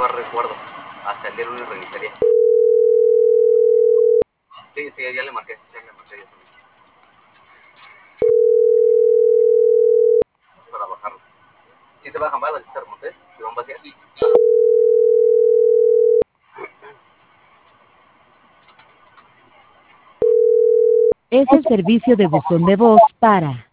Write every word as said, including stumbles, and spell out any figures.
va a resguardo. Hasta el día lunes revisaría. Sí, sí, ya le marqué. Ya le marqué yo también. Para bajarlo. ¿Sí se bajan balas? ¿Sí se remonté? ¿Se van vacías? Sí. Es el servicio de buzón de voz para